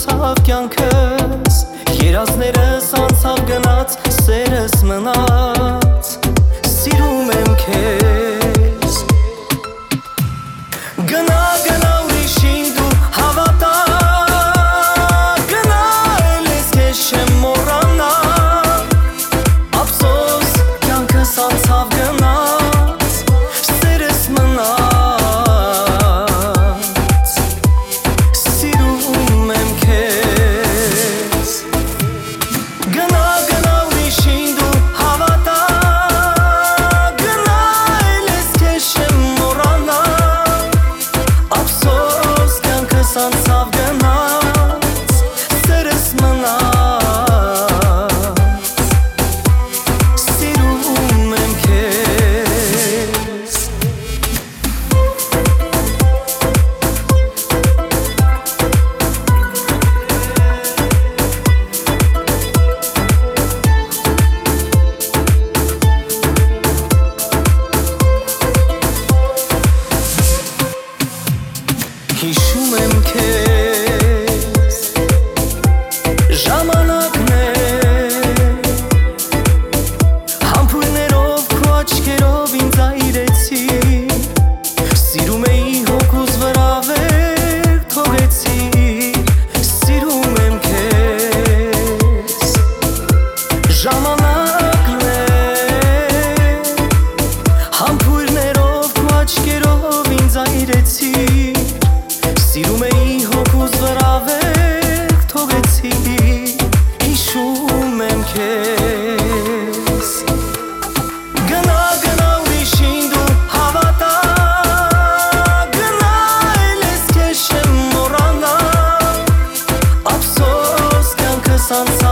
անցավ կյանքս, երազներս անցավ գնաց, սերս մնաց, սիրում եմ քեզ։ Գնա գնա ուրիշին դու հավատա, գնա էլ ես քեզ չեմ մոռանա, ափսոս կյանքս անցավ գնաց, սերս մնաց, անցավ գնաց, սերս մնաց, սիրում եմ քեզ։ Հիշում եմ քեզ, ժամանակն է, համբույրներով քո աչքերով ինձ այրեցի, սիրում էի հոգուս վրա վեր թողեցի, սիրում եմ քեզ, ժամանակն է, համբույրներով քո աչքերով ինձ այրեցի, սիրում էի հոգուս վրա վեր թողեցի, հիշում եմ քեզ։ Գնա գնա ուրիշին դու հավատա, գնա էլ ես քեզ չեմ մոռանա, ափսոս կյանքս անցավ